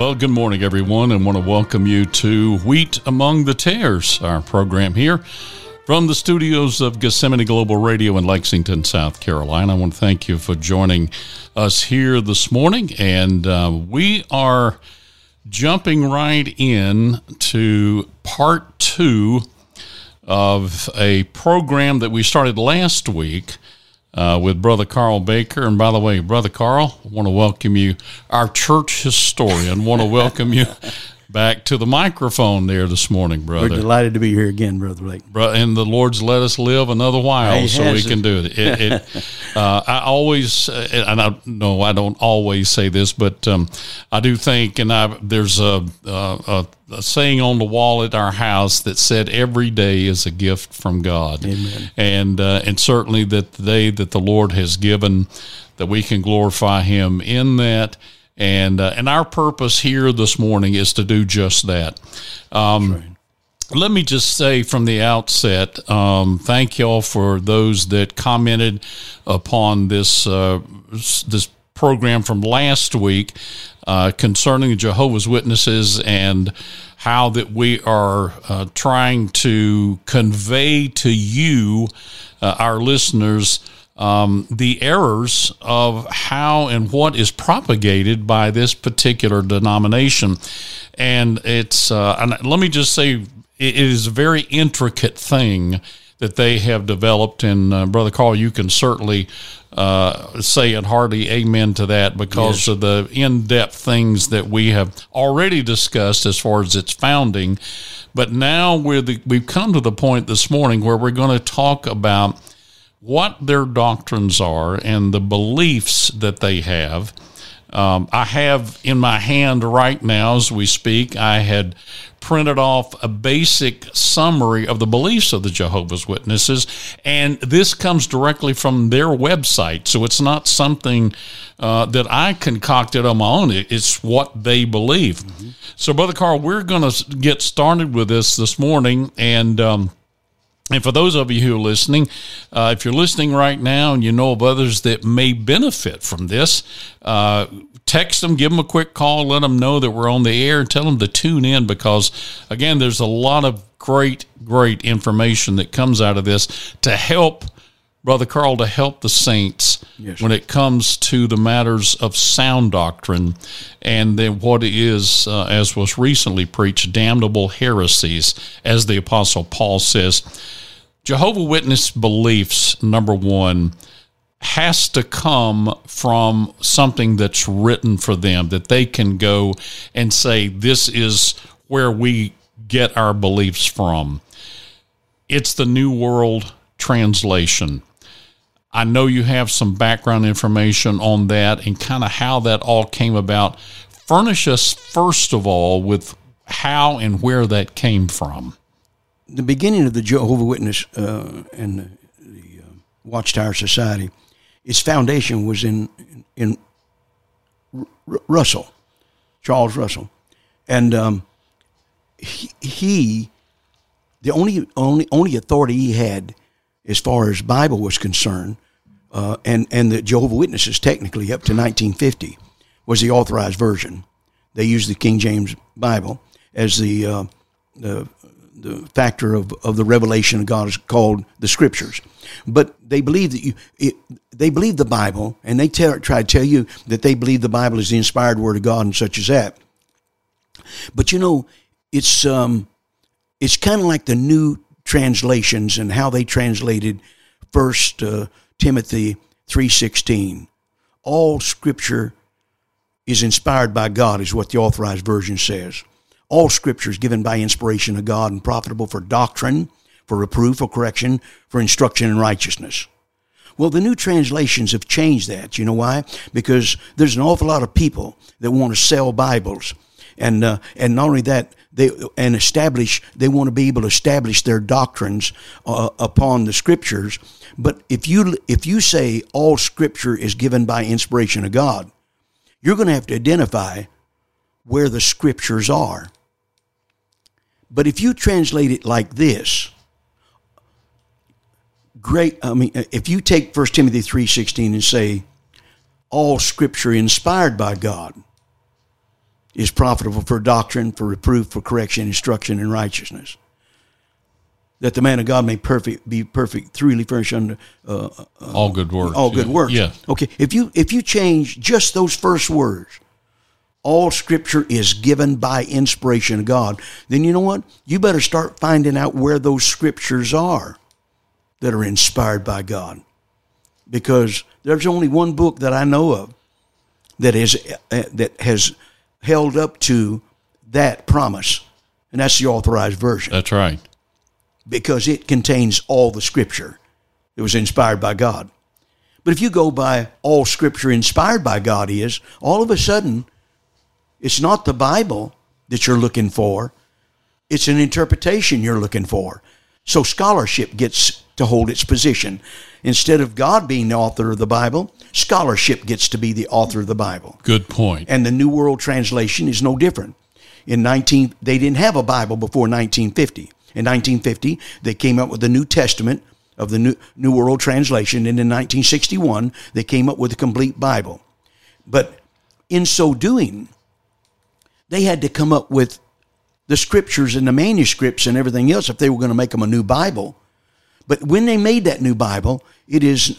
Well, good morning, everyone, and want to welcome you to Wheat Among the Tares, our program here from the studios of Gethsemane Global Radio in Lexington, South Carolina. I want to thank you for joining us here this morning, and we are jumping right in to part 2 of a program that we started last week with Brother Carl Baker. And by the way, Brother Carl, I want to welcome you, our church historian, want to welcome you back to the microphone there this morning, brother. We're delighted to be here again, Brother Blake. And the Lord's let us live another while so we can do it. I always, and I know I don't always say this, but I do think, and there's a saying on the wall at our house that said, every day is a gift from God. Amen. And certainly that the day that the Lord has given, that we can glorify Him in that. And our purpose here this morning is to do just that. Let me just say from the outset, thank y'all for those that commented upon this program from last week concerning Jehovah's Witnesses and how that we are trying to convey to you, our listeners, the errors of how and what is propagated by this particular denomination. And it's, and let me just say, it is a very intricate thing that they have developed. And Brother Carl, you can certainly say and hearty amen to that because of the in-depth things that we have already discussed as far as its founding. But now we've come to the point this morning where we're going to talk about what their doctrines are and the beliefs that they have. I have in my hand right now as we speak, I had printed off a basic summary of the beliefs of the Jehovah's Witnesses, and this comes directly from their website. So it's not something that I concocted on my own. It's what they believe. Mm-hmm. So, Brother Carl, we're going to get started with this morning, and for those of you who are listening, if you're listening right now and you know of others that may benefit from this, text them, give them a quick call, let them know that we're on the air, and tell them to tune in because, again, there's a lot of great information that comes out of this to help, Brother Carl, to help the saints when it comes to the matters of sound doctrine and then what is, as was recently preached, damnable heresies, as the Apostle Paul says. Jehovah's Witness beliefs, number one, has to come from something that's written for them, that they can go and say, this is where we get our beliefs from. It's the New World Translation. I know you have some background information on that and kind of how that all came about. Furnish us, first of all, with how and where that came from. The beginning of the Jehovah's Witness and the Watchtower Society, its foundation was in Russell, Charles Russell. And he the only authority he had as far as Bible was concerned, and the Jehovah's Witnesses technically up to 1950 was the authorized version. They used the King James Bible as the factor of the revelation of God is called the Scriptures. But they believe that they believe the Bible, and they try to tell you that they believe the Bible is the inspired Word of God and such as that. But you know, it's kind of like the new translations and how they translated 1 Timothy 3:16. All Scripture is inspired by God, is what the Authorized Version says. All Scripture is given by inspiration of God and profitable for doctrine, for reproof, for correction, for instruction in righteousness. Well, the new translations have changed that. You know why? Because there's an awful lot of people that want to sell Bibles. And not only that, they want to be able to establish their doctrines upon the Scriptures. But if you say all Scripture is given by inspiration of God, you're going to have to identify where the Scriptures are. But if you translate it like this, if you take 1 Timothy 3:16 and say, all Scripture inspired by God, is profitable for doctrine, for reproof, for correction, instruction, and righteousness. That the man of God may be perfect, thoroughly furnished unto all good works. All good works. Yeah. Okay. If you change just those first words, all Scripture is given by inspiration of God, then you know what? You better start finding out where those Scriptures are that are inspired by God. Because there's only one book that I know of that has held up to that promise, and that's the Authorized Version. That's right. Because it contains all the Scripture that was inspired by God. But if you go by all Scripture inspired by God is, all of a sudden, it's not the Bible that you're looking for. It's an interpretation you're looking for. So scholarship gets to hold its position. Instead of God being the author of the Bible, scholarship gets to be the author of the Bible. Good point. And the New World Translation is no different. They didn't have a Bible before 1950. In 1950, they came up with the New Testament of the New World Translation, and in 1961, they came up with a complete Bible. But in so doing, they had to come up with the Scriptures and the manuscripts and everything else if they were going to make them a new Bible. But when they made that new Bible, it is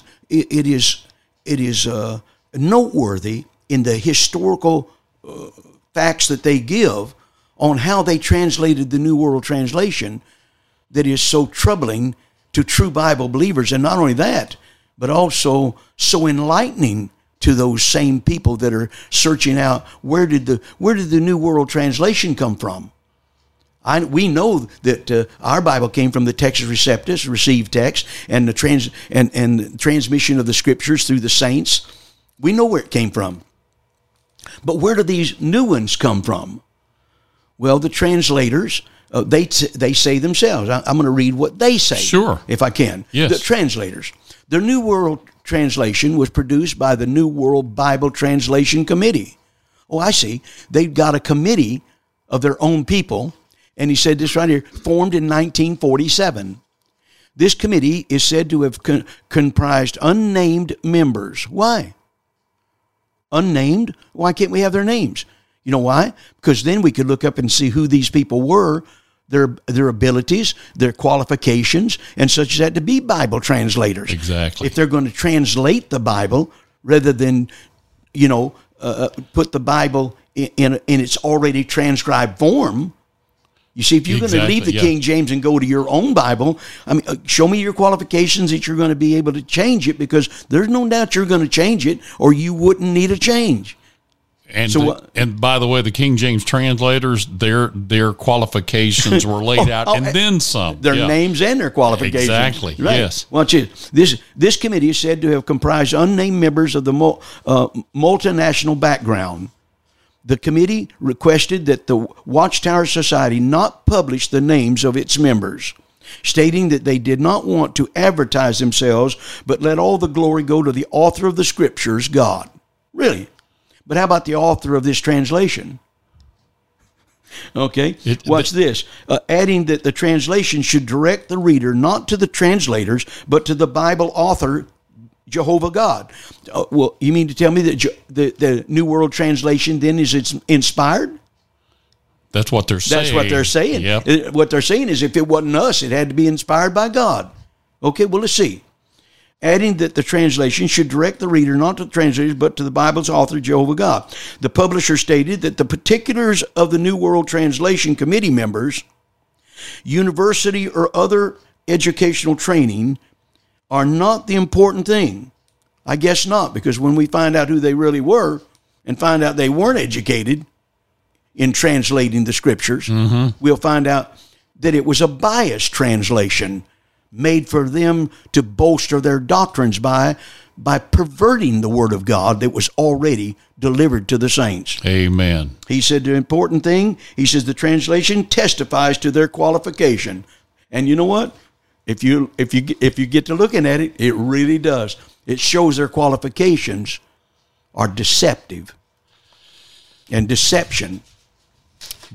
noteworthy in the historical facts that they give on how they translated the New World Translation that is so troubling to true Bible believers. And not only that, but also so enlightening to those same people that are searching out where did the New World Translation come from. We know that our Bible came from the Textus Receptus, received text, and the transmission of the Scriptures through the saints. We know where it came from. But where do these new ones come from? Well, the translators, they say themselves. I'm going to read what they say. Sure. If I can. Yes. The translators. The New World Translation was produced by the New World Bible Translation Committee. Oh, I see. They've got a committee of their own people. And he said this right here, formed in 1947. This committee is said to have comprised unnamed members. Why? Unnamed? Why can't we have their names? You know why? Because then we could look up and see who these people were, their abilities, their qualifications, and such as that to be Bible translators. Exactly. If they're going to translate the Bible rather than, put the Bible in its already transcribed form. You see, if you're going to leave the King James and go to your own Bible, show me your qualifications that you're going to be able to change it, because there's no doubt you're going to change it, or you wouldn't need a change. And and by the way, the King James translators, their qualifications were laid out, and then some. Their names and their qualifications. Exactly. Right. Yes. Watch it. This committee is said to have comprised unnamed members of the multinational background. The committee requested that the Watchtower Society not publish the names of its members, stating that they did not want to advertise themselves, but let all the glory go to the author of the Scriptures, God. Really? But how about the author of this translation? Okay, watch this. Adding that the translation should direct the reader not to the translators, but to the Bible author, Jehovah God. Well, you mean to tell me that the New World Translation then is inspired? That's what they're saying. That's what they're saying. Yep. What they're saying is if it wasn't us, it had to be inspired by God. Okay, well, let's see. Adding that the translation should direct the reader not to the translators, but to the Bible's author, Jehovah God. The publisher stated that the particulars of the New World Translation Committee members, university or other educational training, are not the important thing. I guess not, because when we find out who they really were and find out they weren't educated in translating the Scriptures, we'll find out that it was a biased translation made for them to bolster their doctrines by perverting the Word of God that was already delivered to the saints. Amen. He said the important thing, he says the translation testifies to their qualification. And you know what? If you get to looking at it, it really does. It shows their qualifications are deceptive. And deception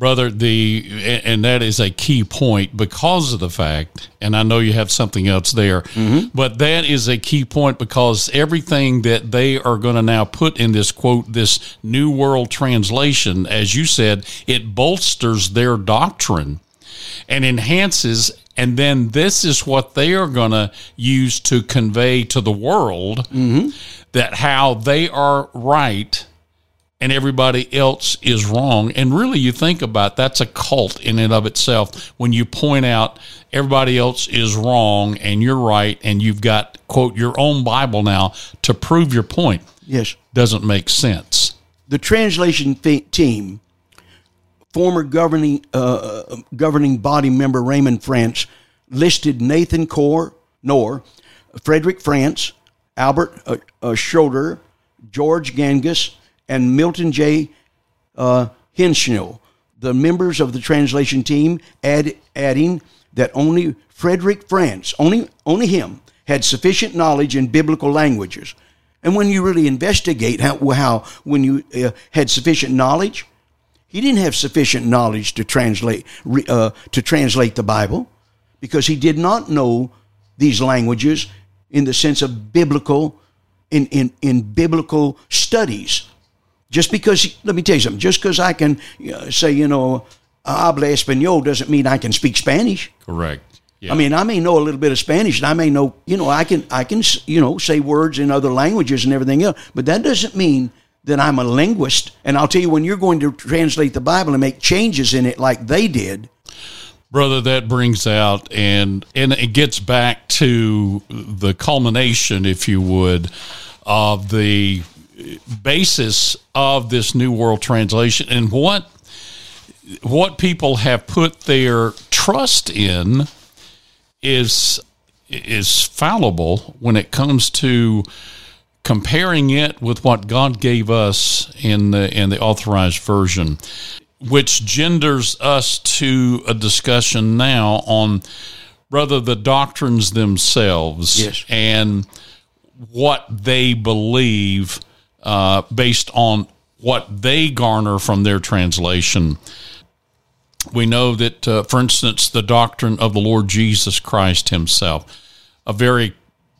Brother, and that is a key point because of the fact, and I know you have something else there, but that is a key point because everything that they are going to now put in this quote, this New World Translation, as you said, it bolsters their doctrine and enhances. And then this is what they are going to use to convey to the world that how they are right and everybody else is wrong. And really, you think about that's a cult in and of itself when you point out everybody else is wrong and you're right, and you've got, quote, your own Bible now to prove your point. Yes. Doesn't make sense. The translation team, former governing body member Raymond France, listed Nathan Knorr, Frederick France, Albert Schroeder, George Gangas, and Milton J. Hinshnell, the members of the translation team, adding that only Frederick France, only him, had sufficient knowledge in biblical languages. And when you really investigate how when you had sufficient knowledge, he didn't have sufficient knowledge to translate the Bible, because he did not know these languages in the sense of biblical in biblical studies. Just because, let me tell you something, just because I can say, habla español doesn't mean I can speak Spanish. Correct. Yeah. I mean, I may know a little bit of Spanish, and I may know, I can say words in other languages and everything else, but that doesn't mean that I'm a linguist. And I'll tell you, when you're going to translate the Bible and make changes in it like they did, brother, that brings out, and it gets back to the culmination, if you would, of the basis of this New World Translation and what people have put their trust in is fallible when it comes to comparing it with what God gave us in the authorized version, which genders us to a discussion now on, brother, the doctrines themselves. Yes. And what they believe based on what they garner from their translation. We know that, for instance, the doctrine of the Lord Jesus Christ himself, a very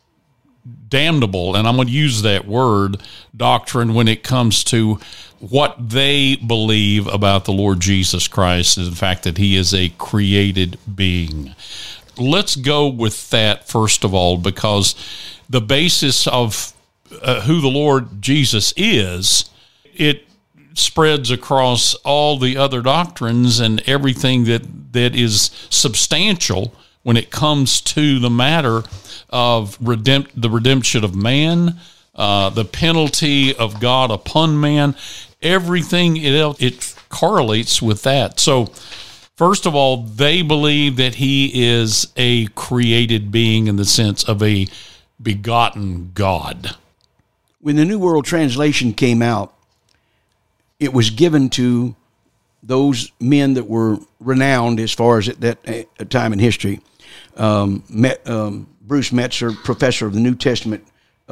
damnable, and I'm going to use that word, doctrine when it comes to what they believe about the Lord Jesus Christ, is the fact that he is a created being. Let's go with that first of all, because the basis of who the Lord Jesus is, it spreads across all the other doctrines and everything that is substantial when it comes to the matter of the redemption of man, the penalty of God upon man, everything it correlates with that. So, first of all, they believe that he is a created being in the sense of a begotten God. When the New World Translation came out, it was given to those men that were renowned as far as at that time in history. Bruce Metzer, professor of the New Testament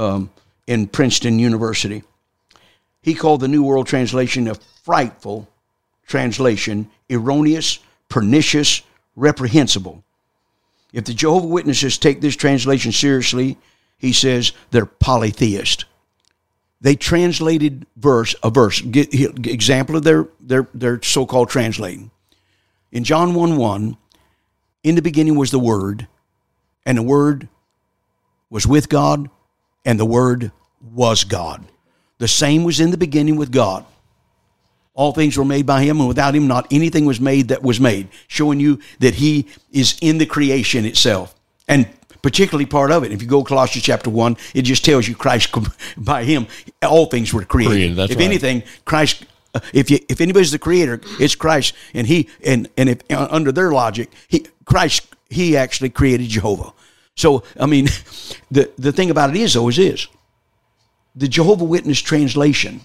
in Princeton University, he called the New World Translation a frightful translation, erroneous, pernicious, reprehensible. If the Jehovah's Witnesses take this translation seriously, he says they're polytheist. They translated a verse. Example of their so-called translating. In John 1:1, in the beginning was the Word, and the Word was with God, and the Word was God. The same was in the beginning with God. All things were made by him, and without him not anything was made that was made, showing you that he is in the creation itself. And particularly part of it, if you go Colossians chapter 1, it just tells you Christ, by him, all things were created. That's if right. anything, Christ, if anybody's the creator, it's Christ. And if under their logic, Christ actually created Jehovah. So, I mean, the thing about it is, though, is the Jehovah's Witness translation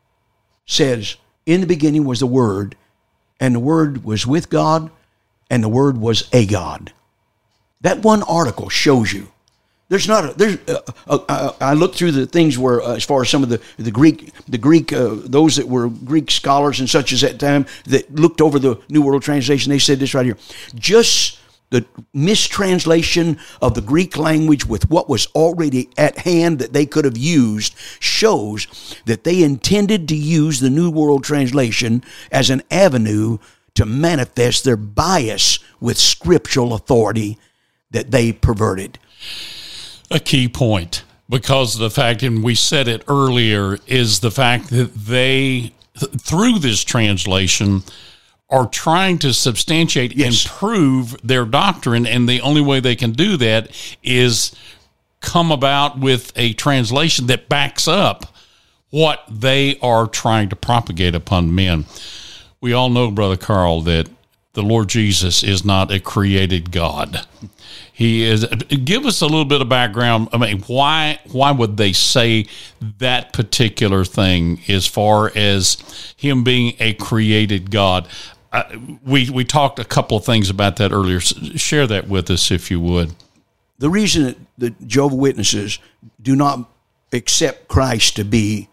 says, in the beginning was the Word, and the Word was with God, and the Word was a God. That one article shows you There's not I looked through the things where, as far as some of the Greek, those that were Greek scholars and such as that time that looked over the New World Translation, they said this right here. Just the mistranslation of the Greek language with what was already at hand that they could have used shows that they intended to use the New World Translation as an avenue to manifest their bias with scriptural authority that they perverted. A key point, because the fact, and we said it earlier, is the fact that they, through this translation, are trying to substantiate and prove their doctrine, and the only way they can do that is come about with a translation that backs up what they are trying to propagate upon men. We all know, Brother Carl, that the Lord Jesus is not a created God. He is. Give us a little bit of background. I mean, why would they say that particular thing as far as him being a created God? We talked a couple of things about that earlier. Share that with us, if you would. The reason that the Jehovah's Witnesses do not accept Christ to be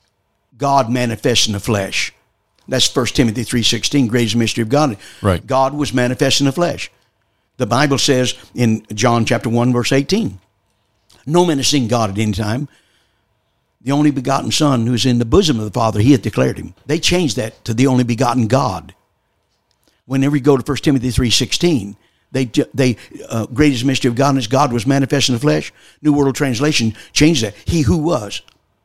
God manifest in the flesh, that's 1 Timothy 3:16, greatest mystery of God. Right. God was manifest in the flesh. The Bible says in John chapter 1, verse 18, no man has seen God at any time. The only begotten Son who is in the bosom of the Father, he hath declared him. They changed that to the only begotten God. Whenever you go to 1 Timothy 3:16, they greatest mystery of God is God was manifest in the flesh. New World Translation changed that. He who was.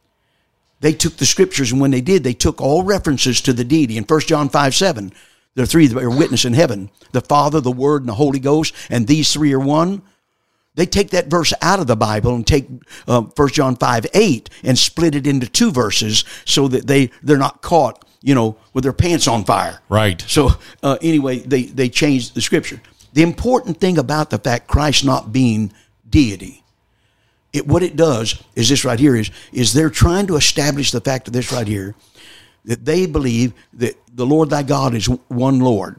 They took the scriptures, and when they did, they took all references to the deity. In 1 John 5:7, there are three that are witness in heaven, the Father, the Word, and the Holy Ghost, and these three are one. They take that verse out of the Bible and take 1 John 5:8 and split it into two verses so that they're not caught, with their pants on fire. Right. So anyway, they changed the scripture. The important thing about the fact Christ not being deity, what it does is this right here is they're trying to establish the fact of this right here, that they believe that the Lord thy God is one Lord.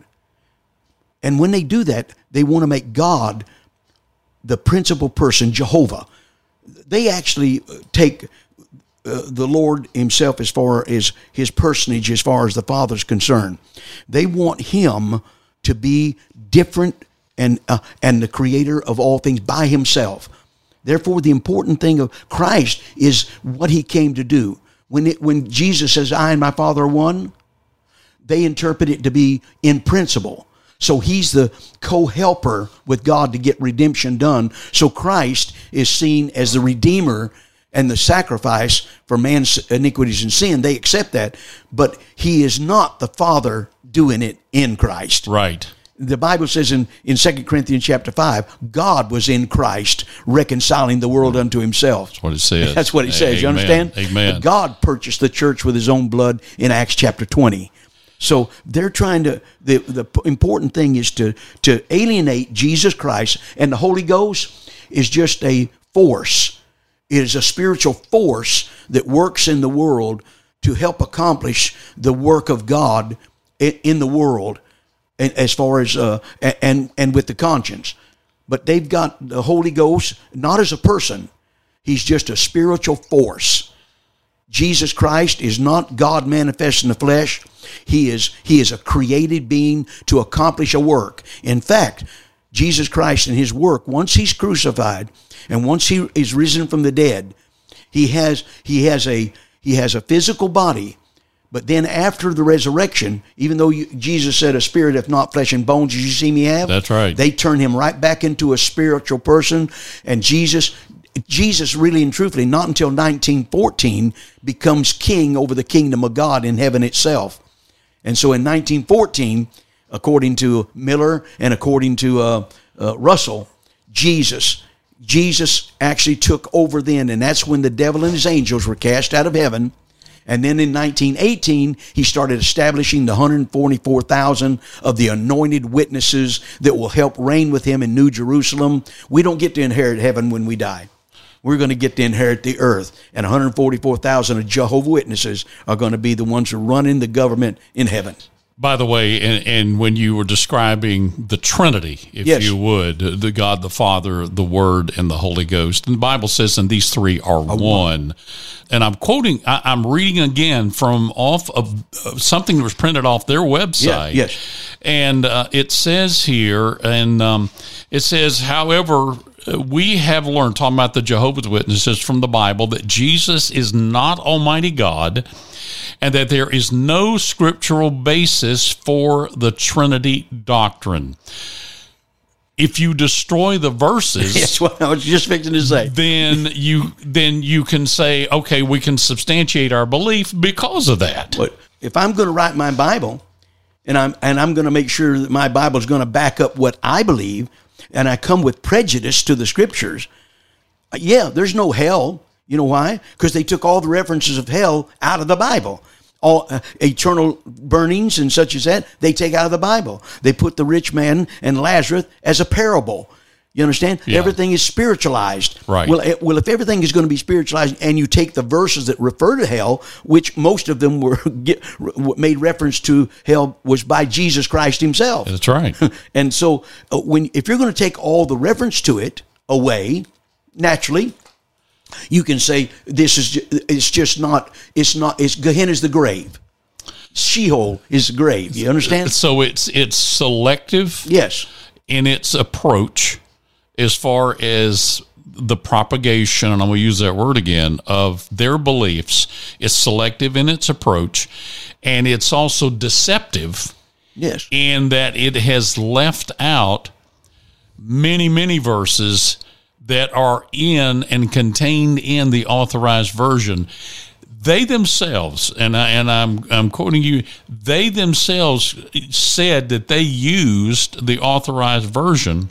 And when they do that, they want to make God the principal person, Jehovah. They actually take the Lord himself as far as his personage, as far as the Father's concerned. They want him to be different and the creator of all things by himself. Therefore, the important thing of Christ is what he came to do. When Jesus says, I and my Father are one, they interpret it to be in principle. So he's the co-helper with God to get redemption done. So Christ is seen as the Redeemer and the sacrifice for man's iniquities and sin. They accept that, but he is not the Father doing it in Christ. Right. The Bible says in 2 Corinthians chapter 5, God was in Christ reconciling the world unto himself. That's what it says. That's what it says. You understand? Amen. But God purchased the church with his own blood in Acts chapter 20. So they're trying to, the important thing is to alienate Jesus Christ, and the Holy Ghost is just a force. It is a spiritual force that works in the world to help accomplish the work of God in the world, as far as and with the conscience. But they've got the Holy Ghost not as a person. He's just a spiritual force. Jesus Christ is not God manifest in the flesh. He is a created being to accomplish a work. In fact, Jesus Christ and his work, once he's crucified and once he is risen from the dead, he has a physical body. But then after the resurrection, even though Jesus said, a spirit, if not flesh and bones, as you see me have. That's right. They turn him right back into a spiritual person. And Jesus really and truthfully, not until 1914, becomes king over the kingdom of God in heaven itself. And so in 1914, according to Miller and according to Russell, Jesus actually took over then. And that's when the devil and his angels were cast out of heaven. And then in 1918, he started establishing the 144,000 of the anointed witnesses that will help reign with him in New Jerusalem. We don't get to inherit heaven when we die. We're going to get to inherit the earth. And 144,000 of Jehovah's Witnesses are going to be the ones who run in the government in heaven. By the way, and when you were describing the Trinity, if Yes. you would, the God, the Father, the Word, and the Holy Ghost, and the Bible says, and these three are one. And I'm quoting, I'm reading again from off of something that was printed off their website. Yeah, yes. And it says here, and it says, however, we have learned, talking about the Jehovah's Witnesses from the Bible, that Jesus is not Almighty God, and that there is no scriptural basis for the Trinity doctrine. If you destroy the verses, That's what I was just fixing to say. then you can say, okay, we can substantiate our belief because of that. But if I'm going to write my Bible, and I'm going to make sure that my Bible is going to back up what I believe, and I come with prejudice to the scriptures, yeah, there's no hell. You know why? Because they took all the references of hell out of the Bible. All eternal burnings and such as that, they take out of the Bible. They put the rich man and Lazarus as a parable. You understand? Yeah. Everything is spiritualized. Right. Well, if everything is going to be spiritualized, and you take the verses that refer to hell, which most of them were made reference to hell, was by Jesus Christ Himself. That's right. And so, if you're going to take all the reference to it away, naturally, you can say it's Gehenna is the grave. Sheol is the grave. You understand? So it's selective. Yes. In its approach as far as the propagation, and I'm going to use that word again, of their beliefs. It's selective in its approach, and it's also deceptive. Yes. In that it has left out many, many verses that are in and contained in the authorized version. They themselves, and I'm quoting you, they themselves said that they used the authorized version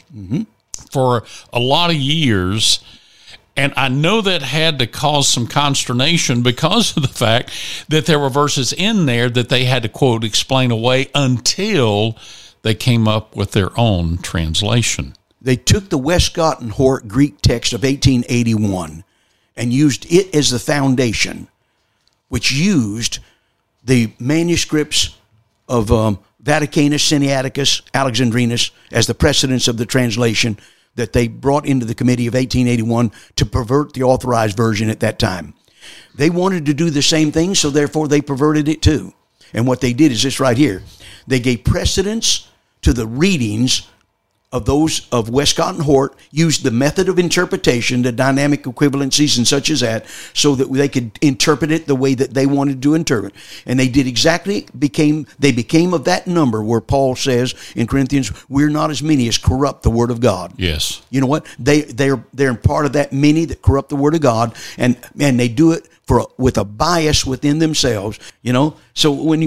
for a lot of years. And I know that had to cause some consternation because of the fact that there were verses in there that they had to, quote, explain away until they came up with their own translation. They took the Westcott and Hort Greek text of 1881 and used it as the foundation, which used the manuscripts of Vaticanus, Sinaiticus, Alexandrinus as the precedents of the translation that they brought into the committee of 1881 to pervert the authorized version at that time. They wanted to do the same thing, so therefore they perverted it too. And what they did is this right here. They gave precedence to the readings of those of Westcott and Hort, used the method of interpretation, the dynamic equivalencies and such as that, so that they could interpret it the way that they wanted to interpret. And they did exactly, they became of that number where Paul says in Corinthians, we're not as many as corrupt the word of God. Yes. You know what? They're part of that many that corrupt the word of God, and they do it with a bias within themselves. You know, so when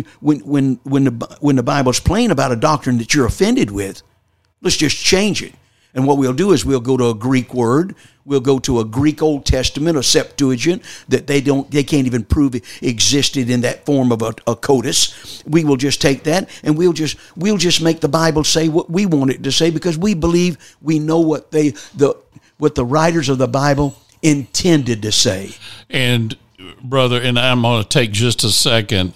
the Bible's plain about a doctrine that you're offended with, let's just change it. And what we'll do is we'll go to a Greek word. We'll go to a Greek Old Testament, a Septuagint, that they can't even prove it existed in that form of a codex. We will just take that and we'll just make the Bible say what we want it to say, because we believe we know what the writers of the Bible intended to say. And brother, and I'm going to take just a second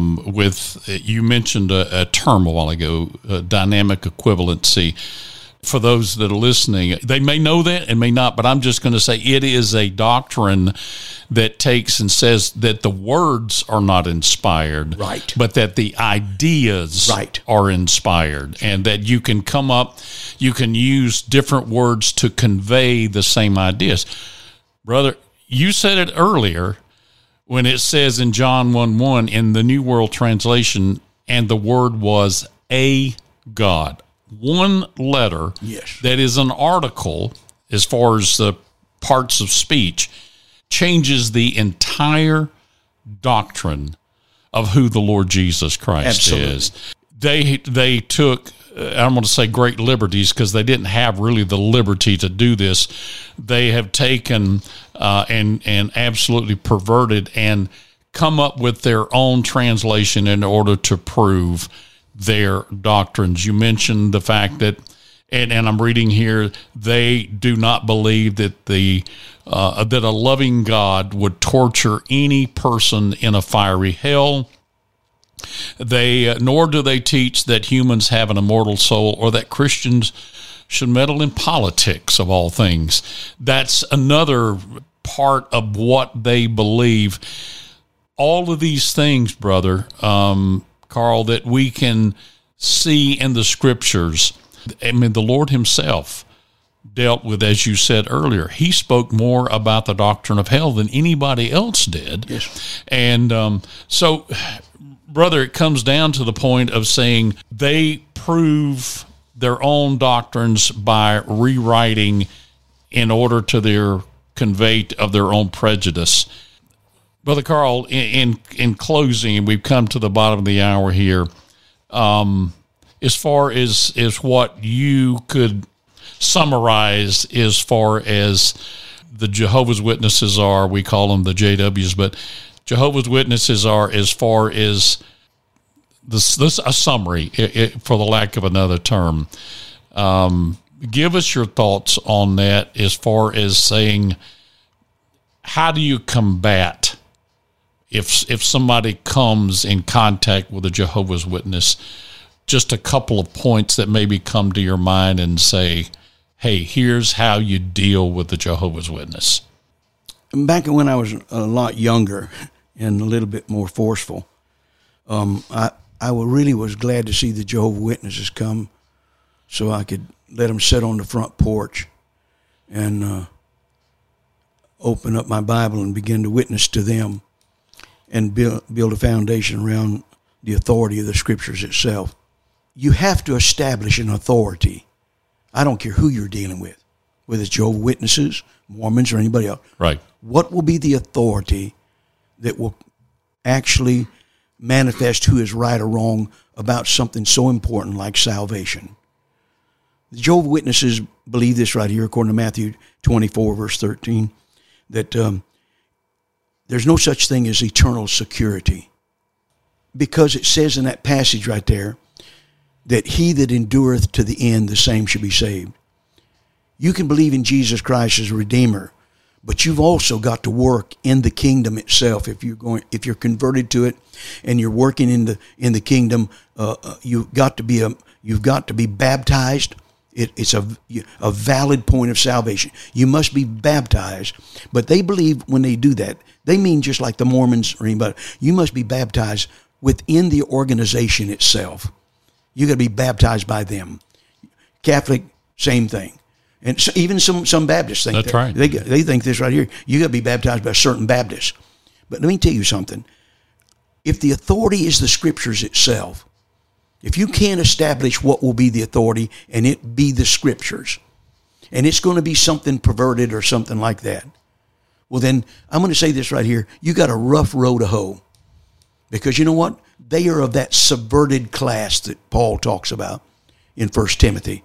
you mentioned a term a while ago, dynamic equivalency. For those that are listening, they may know that and may not, but I'm just going to say it is a doctrine that takes and says that the words are not inspired, right, but that the ideas are inspired, and that you can you can use different words to convey the same ideas. Brother, you said it earlier when it says in John 1:1 in the New World Translation, and the Word was a God. One letter that is an article, as far as the parts of speech, changes the entire doctrine of who the Lord Jesus Christ is. They took, I'm going to say great liberties, because they didn't have really the liberty to do this. They have taken and absolutely perverted and come up with their own translation in order to prove their doctrines. You mentioned the fact that, and I'm reading here, they do not believe that that a loving God would torture any person in a fiery hell. Nor do they teach that humans have an immortal soul or that Christians should meddle in politics, of all things. That's another part of what they believe. All of these things, brother, Carl, that we can see in the Scriptures. I mean, the Lord himself dealt with, as you said earlier, he spoke more about the doctrine of hell than anybody else did. Yes. And so, brother, it comes down to the point of saying they prove their own doctrines by rewriting in order to their convey of their own prejudice. Brother Carl, in closing, we've come to the bottom of the hour here. As far as what you could summarize as far as the Jehovah's Witnesses are, we call them the JWs, but Jehovah's Witnesses are, as far as this a summary, for the lack of another term. Give us your thoughts on that as far as saying, how do you combat if somebody comes in contact with a Jehovah's Witness? Just a couple of points that maybe come to your mind and say, hey, here's how you deal with the Jehovah's Witness. Back when I was a lot younger and a little bit more forceful, I really was glad to see the Jehovah's Witnesses come so I could let them sit on the front porch and open up my Bible and begin to witness to them and build a foundation around the authority of the Scriptures itself. You have to establish an authority. I don't care who you're dealing with, whether it's Jehovah's Witnesses, Mormons, or anybody else. Right. What will be the authority that will actually manifest who is right or wrong about something so important like salvation? The Jehovah's Witnesses believe this right here, according to Matthew 24, verse 13, that there's no such thing as eternal security, because it says in that passage right there that he that endureth to the end, the same shall be saved. You can believe in Jesus Christ as a Redeemer, but you've also got to work in the kingdom itself. If you're converted to it and you're working in the kingdom, you've got to be baptized. It's a valid point of salvation. You must be baptized. But they believe when they do that, they mean just like the Mormons or anybody, you must be baptized within the organization itself. You got to be baptized by them. Catholic, same thing. And so even some Baptists think that's right. They think this right here. You got to be baptized by a certain Baptist. But let me tell you something. If the authority is the Scriptures itself, if you can't establish what will be the authority and it be the Scriptures, and it's going to be something perverted or something like that, well then, I'm going to say this right here. You got a rough row to hoe. Because you know what? They are of that subverted class that Paul talks about in 2 Timothy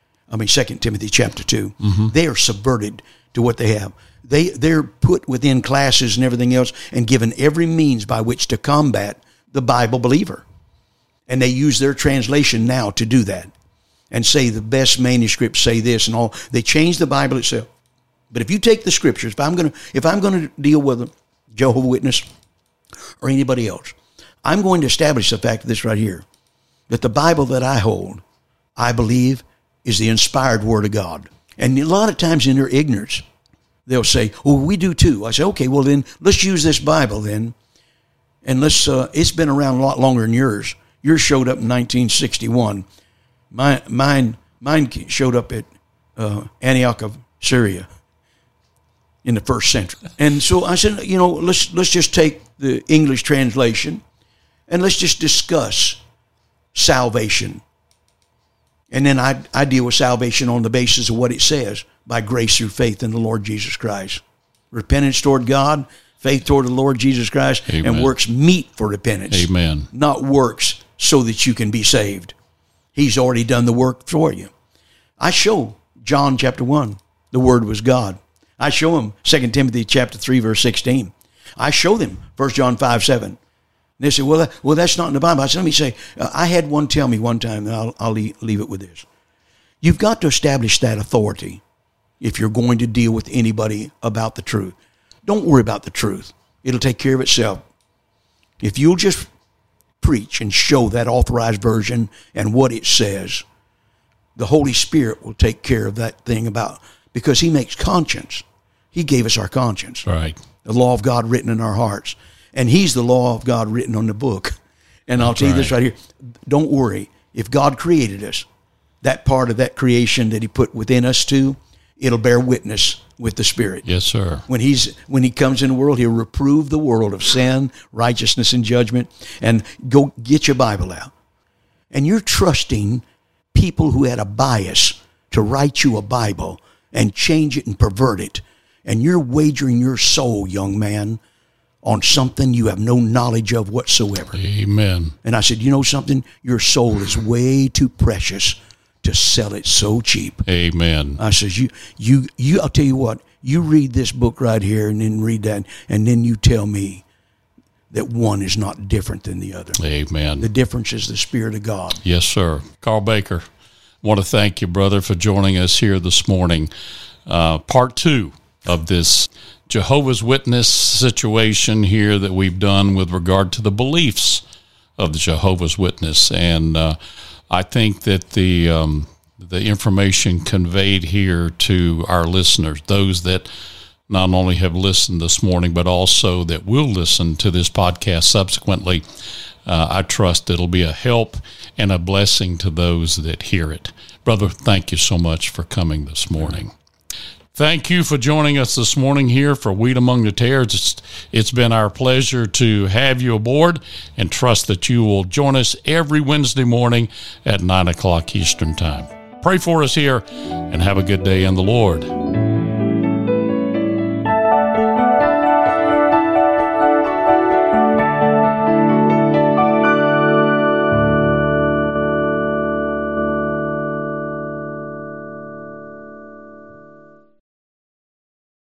chapter 2. Mm-hmm. They are subverted to what they have. They're put within classes and everything else and given every means by which to combat the Bible believer. And they use their translation now to do that and say the best manuscripts say this and all. They change the Bible itself. But if you take the Scriptures, if I'm going to deal with a Jehovah's Witness or anybody else, I'm going to establish the fact of this right here, that the Bible that I hold, I believe, is the inspired Word of God. And a lot of times in their ignorance, they'll say, oh, we do too. I say, okay, well then, let's use this Bible then, and it's been around a lot longer than yours. Yours showed up in 1961. Mine showed up at Antioch of Syria in the 1st century. And so I said, let's just take the English translation and let's just discuss salvation. And then I deal with salvation on the basis of what it says, by grace through faith in the Lord Jesus Christ. Repentance toward God, faith toward the Lord Jesus Christ, Amen. And works meet for repentance. Amen. Not works so that you can be saved. He's already done the work for you. I show John chapter 1, the Word was God. I show them 2 Timothy chapter 3, verse 16. I show them 1 John 5, 7. And they say, well, that's not in the Bible. I said, let me say, I had one tell me one time, and I'll leave it with this. You've got to establish that authority if you're going to deal with anybody about the truth. Don't worry about the truth. It'll take care of itself. If you'll just preach and show that authorized version and what it says, the Holy Spirit will take care of that thing because he makes conscience. He gave us our conscience. Right. The law of God written in our hearts. And he's the law of God written on the book. And I'll tell you this right here. Don't worry. If God created us, that part of that creation that he put within us too, it'll bear witness with the Spirit. Yes, sir. When he comes in the world, he'll reprove the world of sin, righteousness, and judgment. And go get your Bible out. And you're trusting people who had a bias to write you a Bible and change it and pervert it. And you're wagering your soul, young man, on something you have no knowledge of whatsoever. Amen. And I said, you know something? Your soul is way too precious to sell it so cheap. Amen. I says, I'll tell you what, you read this book right here and then read that, and then you tell me that one is not different than the other. Amen. The difference is the Spirit of God. Yes, sir. Carl Baker, I want to thank you, brother, for joining us here this morning. Part 2 of this Jehovah's Witness situation here that we've done with regard to the beliefs of the Jehovah's Witness. And I think that the information conveyed here to our listeners, those that not only have listened this morning, but also that will listen to this podcast subsequently, I trust it'll be a help and a blessing to those that hear it. Brother, thank you so much for coming this morning. Thank you for joining us this morning here for Wheat Among the Tares. It's been our pleasure to have you aboard, and trust that you will join us every Wednesday morning at 9 o'clock Eastern Time. Pray for us here, and have a good day in the Lord.